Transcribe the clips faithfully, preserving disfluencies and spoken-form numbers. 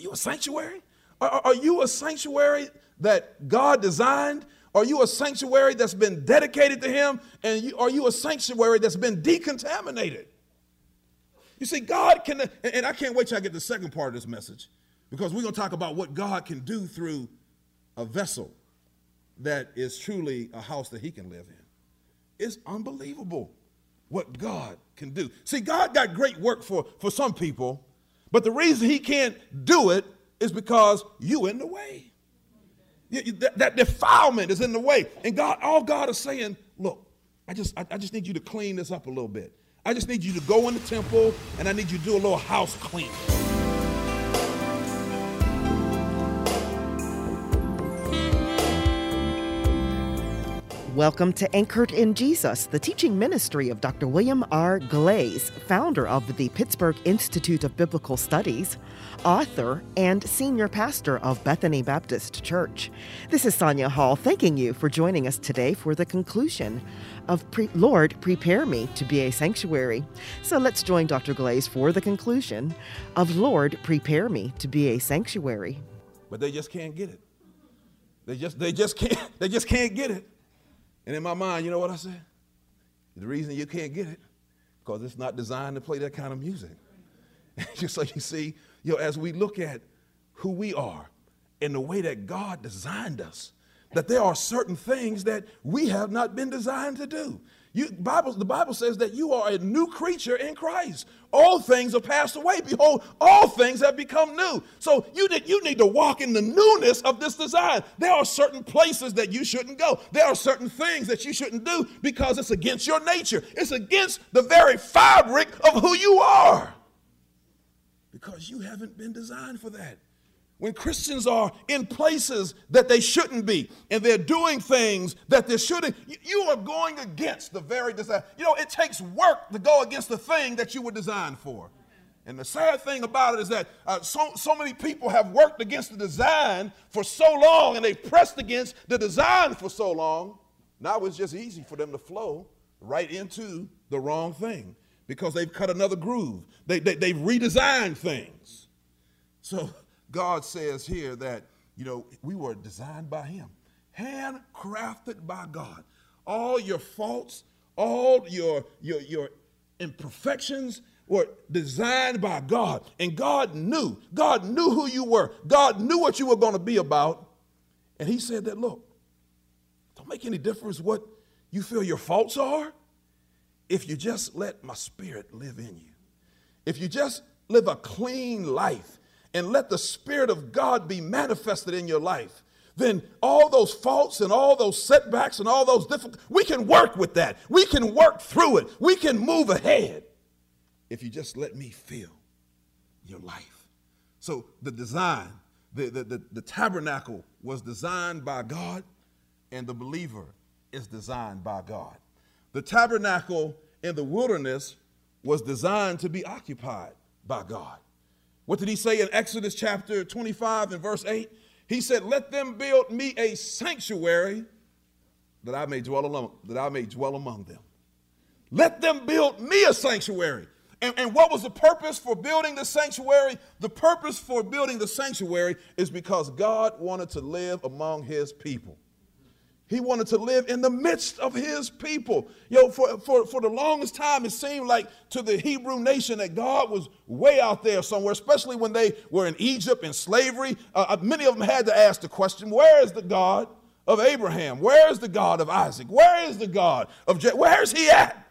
you a sanctuary? Are, are you a sanctuary that God designed? Are you a sanctuary that's been dedicated to him? And you, are you a sanctuary that's been decontaminated? You see, God can, and I can't wait till I get the second part of this message, because we're going to talk about what God can do through a vessel that is truly a house that he can live in. It's unbelievable what God can do. See, God got great work for, for some people, but the reason he can't do it is because you in the way. You, you, that, that defilement is in the way. And God, all God is saying, look, I just, I, I just need you to clean this up a little bit. I just need you to go in the temple, and I need you to do a little house cleaning. Welcome to Anchored in Jesus, the teaching ministry of Doctor William R. Glaze, founder of the Pittsburgh Institute of Biblical Studies, author, and senior pastor of Bethany Baptist Church. This is Sonia Hall thanking you for joining us today for the conclusion of Pre- Lord, Prepare Me to be a Sanctuary. So let's join Doctor Glaze for the conclusion of Lord, Prepare Me to be a Sanctuary. But they just can't get it. They just, they just can't, they just can't get it. And in my mind, you know what I said? The reason you can't get it, because it's not designed to play that kind of music. Just so you see, you know, as we look at who we are and the way that God designed us, that there are certain things that we have not been designed to do. You, Bible, the Bible says that you are a new creature in Christ. All things are passed away. Behold, all things have become new. So you need, you need to walk in the newness of this design. There are certain places that you shouldn't go. There are certain things that you shouldn't do because it's against your nature. It's against the very fabric of who you are. Because you haven't been designed for that. When Christians are in places that they shouldn't be, and they're doing things that they shouldn't, you are going against the very design. You know, it takes work to go against the thing that you were designed for. And the sad thing about it is that uh, so, so many people have worked against the design for so long, and they've pressed against the design for so long. Now it's just easy for them to flow right into the wrong thing because they've cut another groove. They, they, they've redesigned things. So God says here that, you know, we were designed by him, handcrafted by God. All your faults, all your, your, your imperfections were designed by God. And God knew, God knew who you were. God knew what you were going to be about. And he said that, look, don't make any difference what you feel your faults are if you just let my spirit live in you. If you just live a clean life, and let the Spirit of God be manifested in your life, then all those faults and all those setbacks and all those difficult, we can work with that. We can work through it. We can move ahead if you just let me feel your life. So the design, the, the, the, the tabernacle was designed by God, and the believer is designed by God. The tabernacle in the wilderness was designed to be occupied by God. What did he say in Exodus chapter twenty-five and verse eight? He said, let them build me a sanctuary that I may dwell along, that I may dwell among them. Let them build me a sanctuary. And, and what was the purpose for building the sanctuary? The purpose for building the sanctuary is because God wanted to live among his people. He wanted to live in the midst of his people. You know, for, for, for the longest time, it seemed like to the Hebrew nation that God was way out there somewhere, especially when they were in Egypt in slavery. Uh, many of them had to ask the question, where is the God of Abraham? Where is the God of Isaac? Where is the God of Jacob? Where is he at?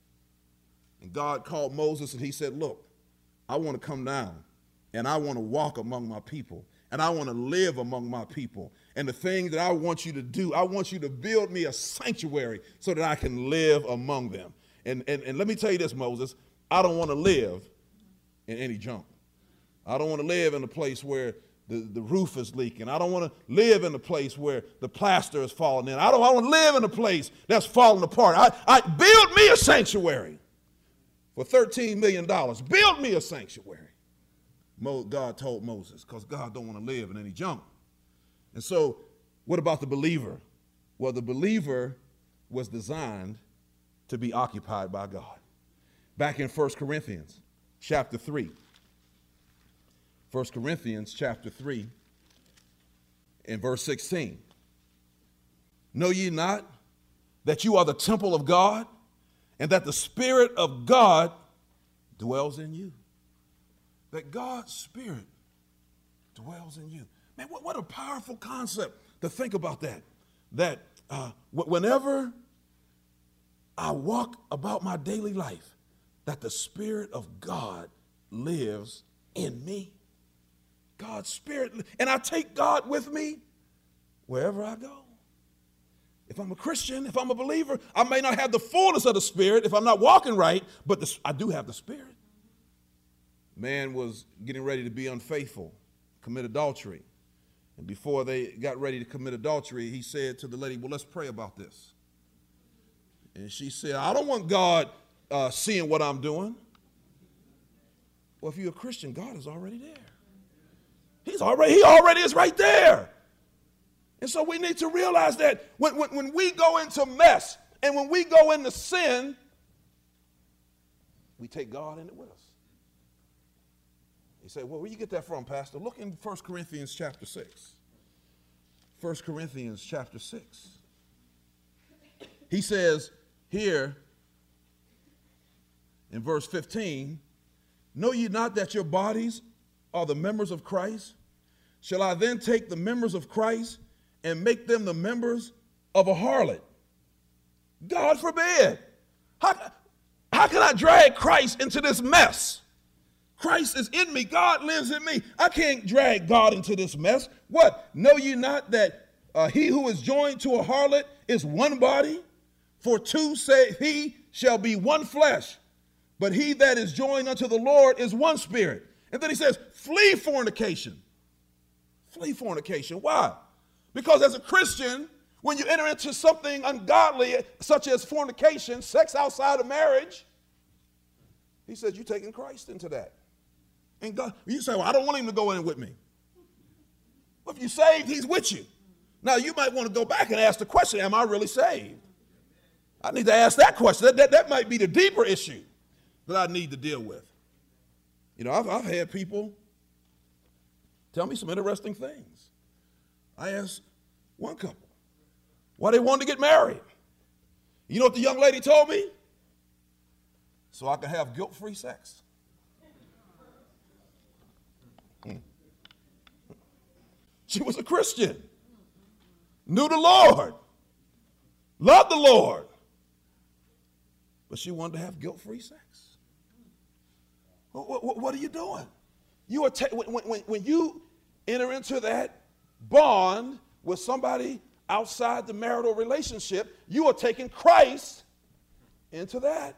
And God called Moses and he said, look, I want to come down and I want to walk among my people and I want to live among my people. And the thing that I want you to do, I want you to build me a sanctuary so that I can live among them. And, and, and let me tell you this, Moses, I don't want to live in any junk. I don't want to live in a place where the, the roof is leaking. I don't want to live in a place where the plaster is falling in. I don't want to live in a place that's falling apart. I, I build me a sanctuary for thirteen million dollars. Build me a sanctuary. Mo, God told Moses, because God don't want to live in any junk. And so what about the believer? Well, the believer was designed to be occupied by God. Back in First Corinthians chapter three, First Corinthians chapter three and verse sixteen. Know ye not that you are the temple of God, and that the Spirit of God dwells in you? That God's Spirit dwells in you. Man, what, what a powerful concept to think about that. That uh, whenever I walk about my daily life, that the Spirit of God lives in me. God's Spirit, and I take God with me wherever I go. If I'm a Christian, if I'm a believer, I may not have the fullness of the Spirit if I'm not walking right, but the, I do have the Spirit. Man was getting ready to be unfaithful, commit adultery. And before they got ready to commit adultery, he said to the lady, well, let's pray about this. And she said, I don't want God uh, seeing what I'm doing. Well, if you're a Christian, God is already there. He's already, he already is right there. And so we need to realize that when, when, when we go into mess and when we go into sin, we take God in it with us. You say, well, where you get that from, Pastor? Look in First Corinthians chapter six. First Corinthians chapter six. He says here in verse fifteen, know ye not that your bodies are the members of Christ? Shall I then take the members of Christ and make them the members of a harlot? God forbid. How, how can I drag Christ into this mess? Christ is in me. God lives in me. I can't drag God into this mess. What? Know ye not that uh, he who is joined to a harlot is one body? For two say he shall be one flesh. But he that is joined unto the Lord is one spirit. And then he says, flee fornication. Flee fornication. Why? Because as a Christian, when you enter into something ungodly, such as fornication, sex outside of marriage, he says, you're taking Christ into that. And God, you say, well, I don't want him to go in with me. Well, if you're saved, he's with you. Now, you might want to go back and ask the question, am I really saved? I need to ask that question. That, that, that might be the deeper issue that I need to deal with. You know, I've, I've had people tell me some interesting things. I asked one couple why they wanted to get married. You know what the young lady told me? So I could have guilt-free sex. Mm. She was a Christian, knew the Lord, loved the Lord, but she wanted to have guilt-free sex. What, what, what are you doing? You are ta- when, when, when you enter into that bond with somebody outside the marital relationship, you are taking Christ into that.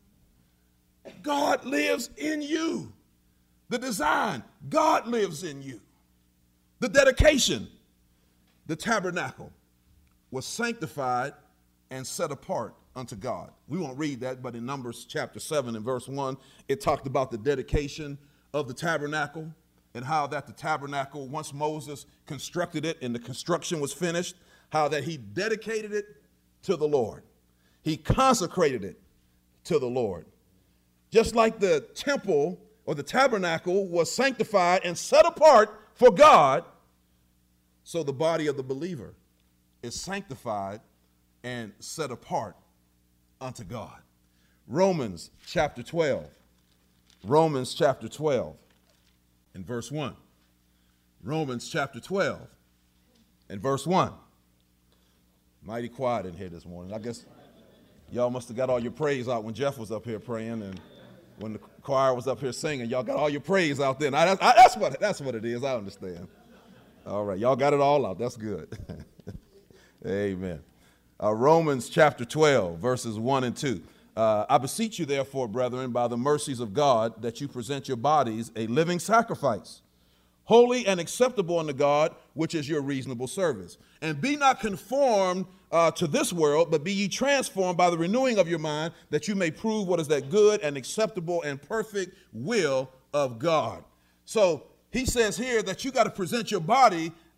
God lives in you. The design, God lives in you. The dedication, the tabernacle was sanctified and set apart unto God. We won't read that, but in Numbers chapter seven and verse one, it talked about the dedication of the tabernacle and how that the tabernacle, once Moses constructed it and the construction was finished, how that he dedicated it to the Lord. He consecrated it to the Lord. Just like the temple or the tabernacle was sanctified and set apart for God, so the body of the believer is sanctified and set apart unto God. Romans chapter twelve. Romans chapter twelve and verse one. Romans chapter twelve and verse one. Mighty quiet in here this morning. I guess y'all must have got all your praise out when Jeff was up here praying, and when the choir was up here singing, y'all got all your praise out there. I, I, that's what that's what it is. I understand. All right, y'all got it all out. That's good. Amen. Uh, Romans chapter twelve, verses one and two. Uh, I beseech you, therefore, brethren, by the mercies of God, that you present your bodies a living sacrifice, holy and acceptable unto God, which is your reasonable service. And be not conformed uh, to this world, but be ye transformed by the renewing of your mind, that you may prove what is that good and acceptable and perfect will of God. So he says here that you got to present your body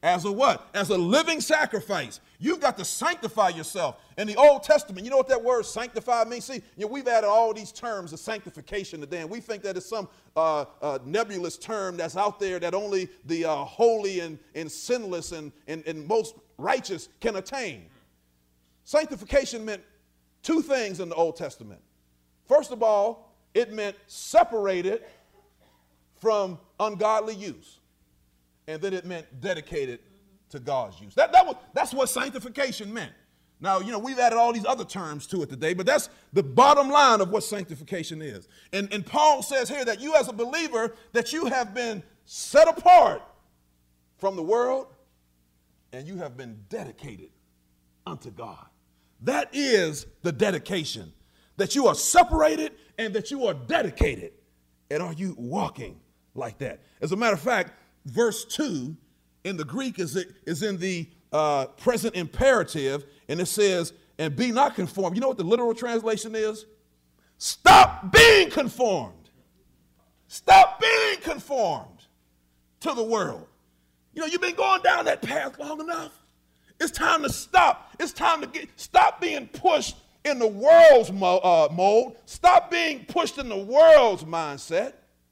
as a what? As a living sacrifice. You've got to sanctify yourself. In the Old Testament, you know what that word sanctify means? See, you know, we've added all these terms of sanctification today, and we think that it's some uh, uh, nebulous term that's out there that only the uh, holy and, and sinless and, and, and most righteous can attain. Sanctification meant two things in the Old Testament. First of all, it meant separated from ungodly use. And then it meant dedicated to God's use. That, that was, that's what sanctification meant. Now, you know, we've added all these other terms to it today, but that's the bottom line of what sanctification is. And, and Paul says here that you as a believer, that you have been set apart from the world and you have been dedicated unto God. That is the dedication, that you are separated and that you are dedicated. And are you walking like that? As a matter of fact, verse two in the Greek is, is in the uh, present imperative, and it says, and be not conformed. You know what the literal translation is? Stop being conformed. Stop being conformed to the world. You know, you've been going down that path long enough. It's time to stop. It's time to get, stop being pushed in the world's mo- uh, mold. Stop being pushed in the world's mindset.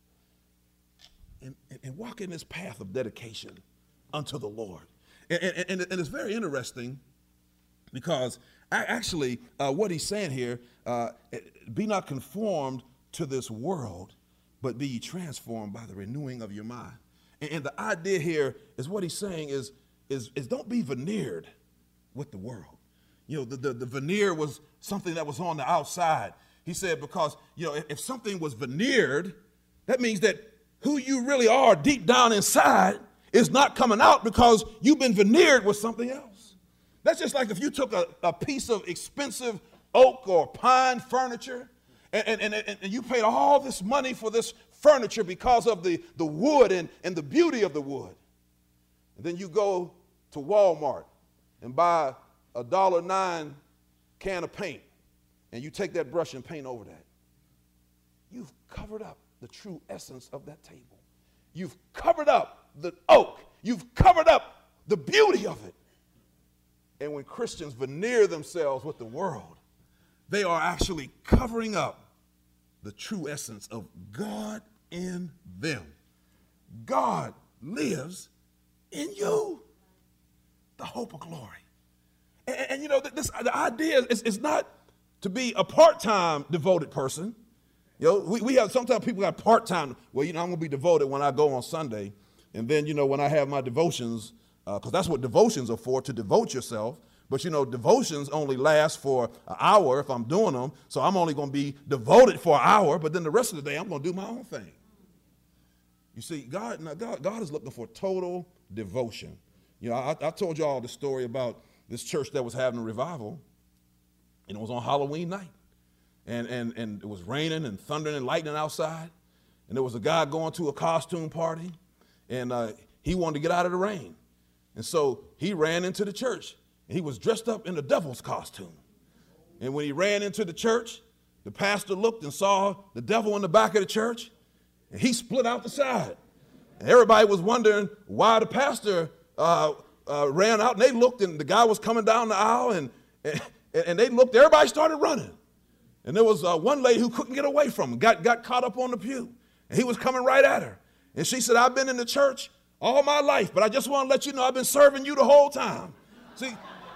And, and, and walk in this path of dedication unto the Lord. And, and, and, and it's very interesting because I actually uh, what he's saying here, uh, be not conformed to this world, but be ye transformed by the renewing of your mind. And, and the idea here is what he's saying is, is, is don't be veneered with the world. You know, the, the, the veneer was something that was on the outside. He said because, you know, if, if something was veneered, that means that who you really are deep down inside is not coming out because you've been veneered with something else. That's just like if you took a, a piece of expensive oak or pine furniture and, and, and, and you paid all this money for this furniture because of the, the wood and, and the beauty of the wood. And then you go to Walmart and buy a dollar nine can of paint and you take that brush and paint over that. You've covered up the true essence of that table. You've covered up the oak. You've covered up the beauty of it. And when Christians veneer themselves with the world, they are actually covering up the true essence of God in them. God lives in you, the hope of glory. And, and, and you know, this, the idea is, is not to be a part-time devoted person. You know, we, we have, sometimes people got part-time, well, you know, I'm going to be devoted when I go on Sunday. And then, you know, when I have my devotions, because uh, that's what devotions are for, to devote yourself. But, you know, devotions only last for an hour if I'm doing them. So I'm only going to be devoted for an hour. But then the rest of the day, I'm going to do my own thing. You see, God, now God, God is looking for total devotion. You know, I, I told you all the story about this church that was having a revival. And it was on Halloween night. And, and, and it was raining and thundering and lightning outside. And there was a guy going to a costume party. And uh, he wanted to get out of the rain. And so he ran into the church. And he was dressed up in the devil's costume. And when he ran into the church, the pastor looked and saw the devil in the back of the church. And he split out the side. And everybody was wondering why the pastor uh, uh, ran out. And they looked, and the guy was coming down the aisle. And, and, and they looked. Everybody started running. And there was uh, one lady who couldn't get away from him, got, got caught up on the pew. And he was coming right at her. And she said, I've been in the church all my life, but I just want to let you know I've been serving you the whole time. See,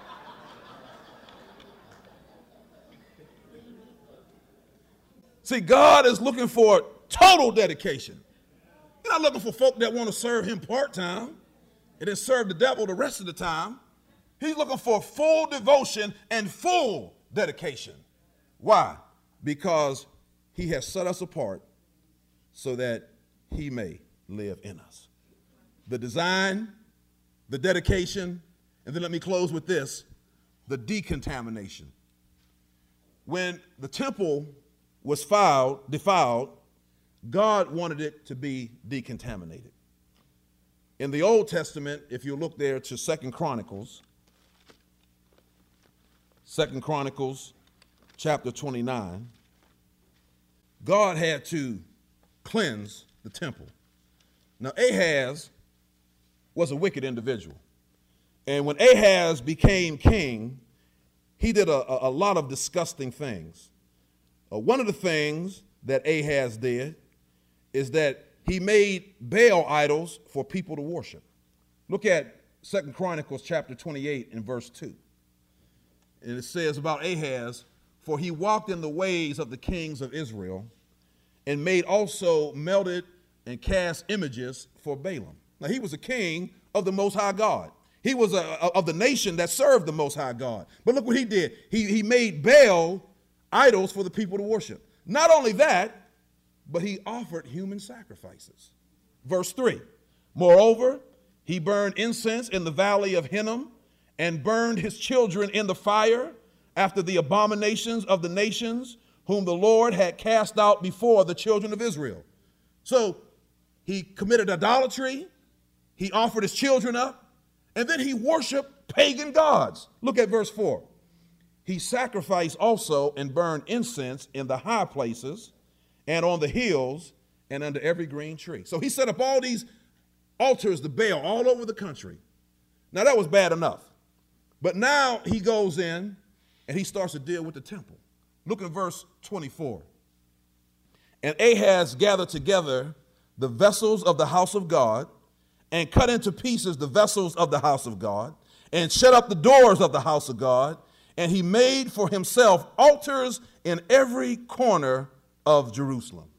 see, God is looking for total dedication. He's not looking for folk that want to serve him part-time and then serve the devil the rest of the time. He's looking for full devotion and full dedication. Why? Because he has set us apart so that he may live in us. The design, the dedication, and then let me close with this, the decontamination. When the temple was fouled, defiled, God wanted it to be decontaminated. In the Old Testament, if you look there to Second Chronicles, Second Chronicles chapter twenty-nine, God had to cleanse the temple. Now, Ahaz was a wicked individual. And when Ahaz became king, he did a, a, a lot of disgusting things. Uh, one of the things that Ahaz did is that he made Baal idols for people to worship. Look at Second Chronicles chapter twenty-eight and verse two. And it says about Ahaz, for he walked in the ways of the kings of Israel and made also melted and cast images for Balaam. Now he was a king of the Most High God. He was a, a, of the nation that served the Most High God. But look what he did. He, he made Baal idols for the people to worship. Not only that, but he offered human sacrifices. Verse three, moreover, he burned incense in the valley of Hinnom and burned his children in the fire after the abominations of the nations whom the Lord had cast out before the children of Israel. So he committed idolatry, he offered his children up, and then he worshiped pagan gods. Look at verse four. He sacrificed also and burned incense in the high places and on the hills and under every green tree. So he set up all these altars to Baal all over the country. Now that was bad enough. But now he goes in and he starts to deal with the temple. Look at verse twenty-four. And Ahaz gathered together the vessels of the house of God and cut into pieces the vessels of the house of God and shut up the doors of the house of God. And he made for himself altars in every corner of Jerusalem.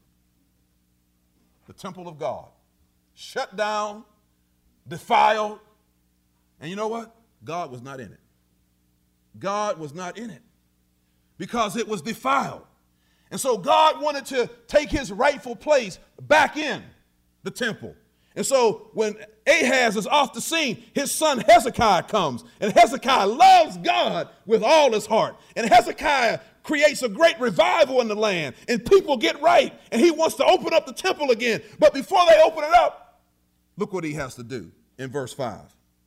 The temple of God, shut down, defiled. And you know what? God was not in it. God was not in it because it was defiled. And so God wanted to take his rightful place back in the temple. And so when Ahaz is off the scene, his son Hezekiah comes. And Hezekiah loves God with all his heart. And Hezekiah creates a great revival in the land. And people get right. And he wants to open up the temple again. But before they open it up, look what he has to do in verse five.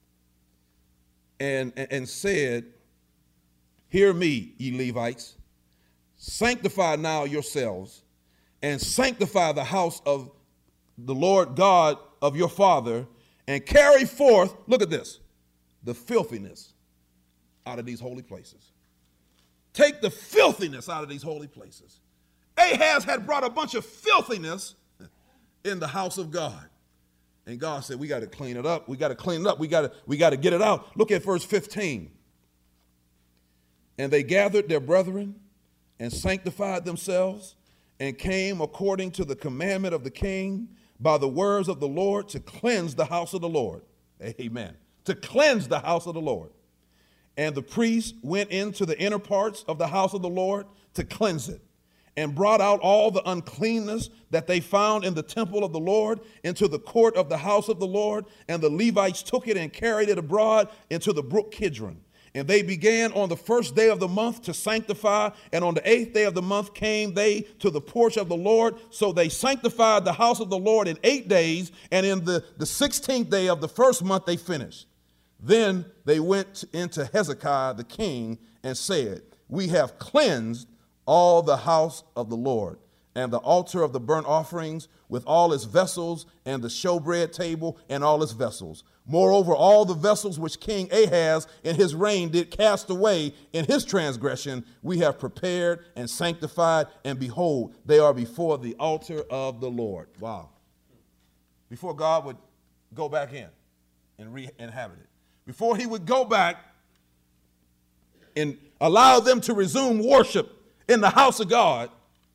And, and, and said, hear me, ye Levites, sanctify now yourselves, and sanctify the house of the Lord God of your father, and carry forth, look at this, the filthiness out of these holy places. Take the filthiness out of these holy places. Ahaz had brought a bunch of filthiness in the house of God. And God said, we got to clean it up. We got to clean it up. We got to, we got to get it out. Look at verse fifteen. And they gathered their brethren and sanctified themselves and came according to the commandment of the king by the words of the Lord to cleanse the house of the Lord. Amen. To cleanse the house of the Lord. And the priests went into the inner parts of the house of the Lord to cleanse it, and brought out all the uncleanness that they found in the temple of the Lord into the court of the house of the Lord. And the Levites took it and carried it abroad into the brook Kidron. And they began on the first day of the month to sanctify, and on the eighth day of the month came they to the porch of the Lord. So they sanctified the house of the Lord in eight days, and in the, the sixteenth day of the first month they finished. Then they went into Hezekiah the king and said, we have cleansed all the house of the Lord, and the altar of the burnt offerings with all its vessels, and the showbread table and all its vessels. Moreover, all the vessels which King Ahaz in his reign did cast away in his transgression, we have prepared and sanctified, and behold, they are before the altar of the Lord. Wow. Before God would go back in and re-inhabit it. Before he would go back and allow them to resume worship in the house of God,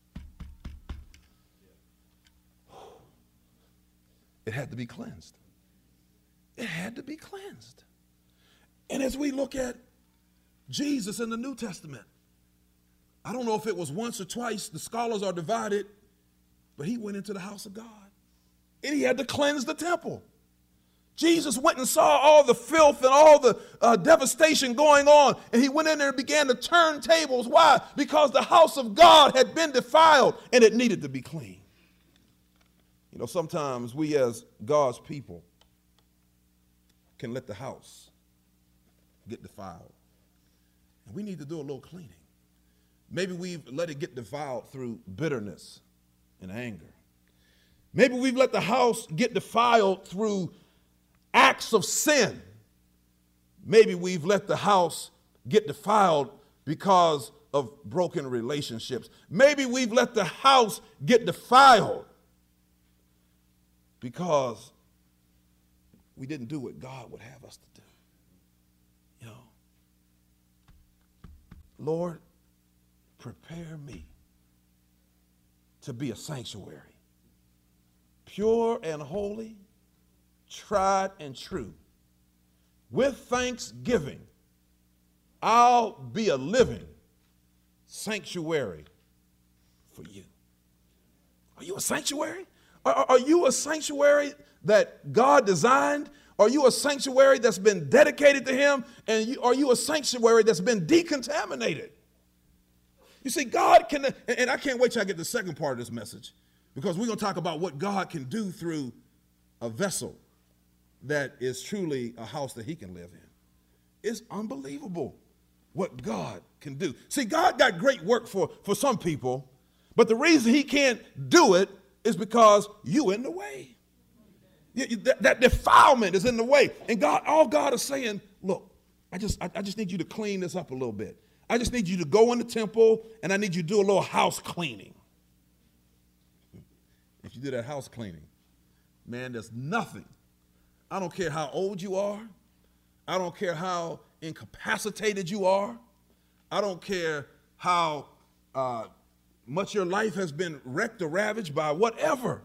it had to be cleansed. It had to be cleansed. And as we look at Jesus in the New Testament, I don't know if it was once or twice, the scholars are divided, but he went into the house of God and he had to cleanse the temple. Jesus went and saw all the filth and all the uh, devastation going on, and he went in there and began to turn tables. Why? Because the house of God had been defiled and it needed to be clean. You know, sometimes we as God's people can let the house get defiled. And we need to do a little cleaning. Maybe we've let it get defiled through bitterness and anger. Maybe we've let the house get defiled through acts of sin. Maybe we've let the house get defiled because of broken relationships. Maybe we've let the house get defiled because we didn't do what God would have us to do. You know, Lord, prepare me to be a sanctuary, pure and holy, tried and true. With thanksgiving, I'll be a living sanctuary for you. Are you a sanctuary? Are, are you a sanctuary that God designed? Are you a sanctuary that's been dedicated to him? And you, are you a sanctuary that's been decontaminated? You see, God can, and I can't wait till I get the second part of this message, because we're going to talk about what God can do through a vessel that is truly a house that he can live in. It's unbelievable what God can do. See, God got great work for, for some people, but the reason he can't do it is because you in the way. You, you, that, that defilement is in the way. And God, all God is saying, look, I just, I, I just need you to clean this up a little bit. I just need you to go in the temple, and I need you to do a little house cleaning. If you do that house cleaning, man, there's nothing. I don't care how old you are. I don't care how incapacitated you are. I don't care how uh, much your life has been wrecked or ravaged by whatever.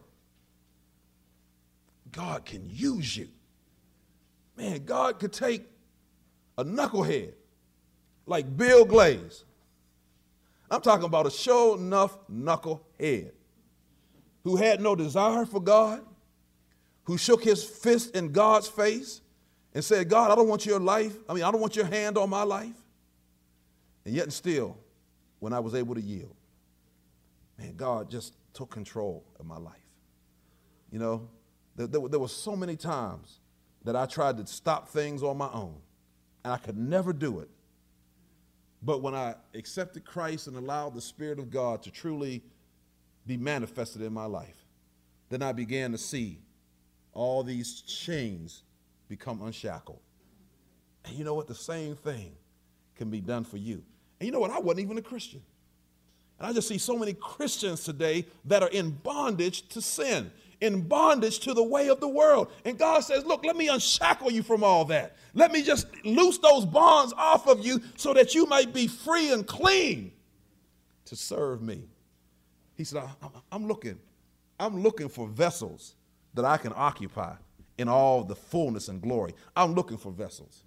God can use you. Man, God could take a knucklehead like Bill Glaze. I'm talking about a sure enough knucklehead who had no desire for God, who shook his fist in God's face and said, God, I don't want your life. I mean, I don't want your hand on my life. And yet and still, when I was able to yield, man, God just took control of my life. You know, there, there, there were so many times that I tried to stop things on my own, and I could never do it. But when I accepted Christ and allowed the Spirit of God to truly be manifested in my life, then I began to see all these chains become unshackled. And you know what? The same thing can be done for you. And you know what? I wasn't even a Christian. And I just see so many Christians today that are in bondage to sin, in bondage to the way of the world. And God says, look, let me unshackle you from all that. Let me just loose those bonds off of you so that you might be free and clean to serve me. He said, I'm looking, I'm looking for vessels that I can occupy in all the fullness and glory. I'm looking for vessels.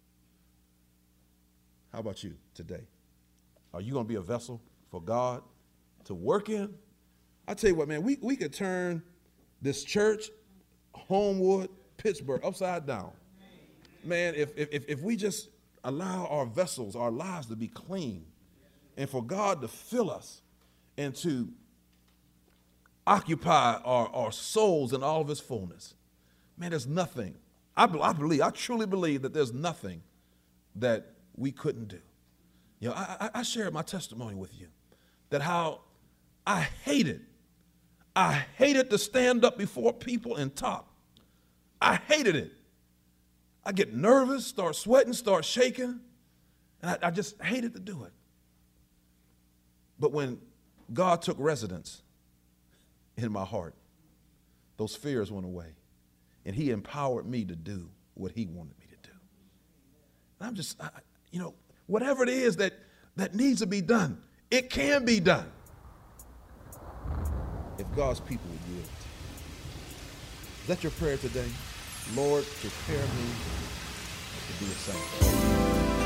How about you today? Are you going to be a vessel for God to work in? I tell you what, man, we, we could turn this church, Homewood, Pittsburgh, upside down. Man, if, if, if we just allow our vessels, our lives to be clean, and for God to fill us and to occupy our, our souls in all of its fullness, man, there's nothing. I, I believe, I truly believe that there's nothing that we couldn't do. You know, I, I shared my testimony with you that how I hated, I hated to stand up before people and talk. I hated it. I get nervous, start sweating, start shaking, and I, I just hated to do it. But when God took residence in my heart, those fears went away, and he empowered me to do what he wanted me to do. And I'm just, I, you know, whatever it is that, that needs to be done, it can be done if God's people would yield. Is that your prayer today? Lord, prepare me to be a saint.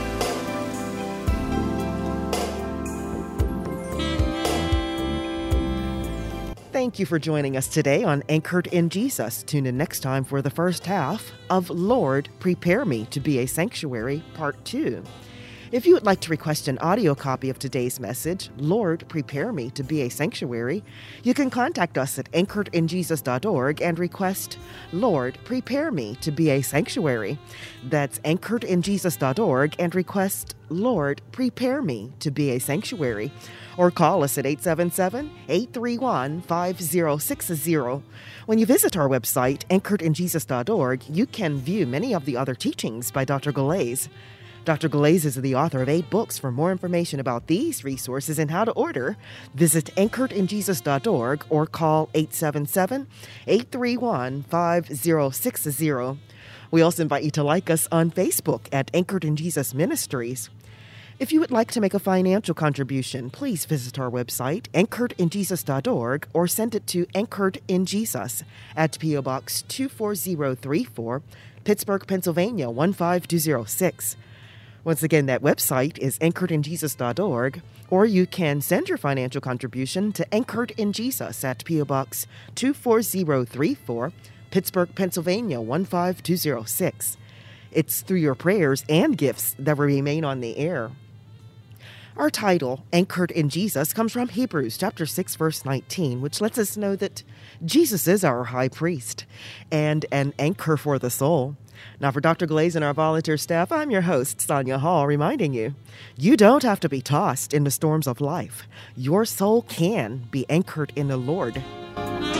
Thank you for joining us today on Anchored in Jesus. Tune in next time for the first half of Lord, Prepare Me to be a Sanctuary, Part two. If you would like to request an audio copy of today's message, Lord, Prepare Me to Be a Sanctuary, you can contact us at anchored in jesus dot org and request, Lord, Prepare Me to Be a Sanctuary. That's anchored in jesus dot org and request, Lord, Prepare Me to Be a Sanctuary. Or call us at eight seven seven, eight three one, five zero six zero. When you visit our website, anchored in jesus dot org, you can view many of the other teachings by Doctor Galais. Doctor Galais is the author of eight books. For more information about these resources and how to order, visit anchored in jesus dot org or call eight seven seven, eight three one, five zero six zero. We also invite you to like us on Facebook at Anchored in Jesus Ministries. If you would like to make a financial contribution, please visit our website, anchored in jesus dot org, or send it to Anchored in Jesus at P O Box two four zero three four, Pittsburgh, Pennsylvania one five two zero six. Once again, that website is anchored in jesus dot org, or you can send your financial contribution to Anchored in Jesus at P O Box two four zero three four, Pittsburgh, Pennsylvania one five two zero six. It's through your prayers and gifts that we remain on the air. Our title, Anchored in Jesus, comes from Hebrews chapter six, verse nineteen, which lets us know that Jesus is our high priest and an anchor for the soul. Now, for Doctor Galais and our volunteer staff, I'm your host, Sonia Hall, reminding you, you don't have to be tossed in the storms of life. Your soul can be anchored in the Lord.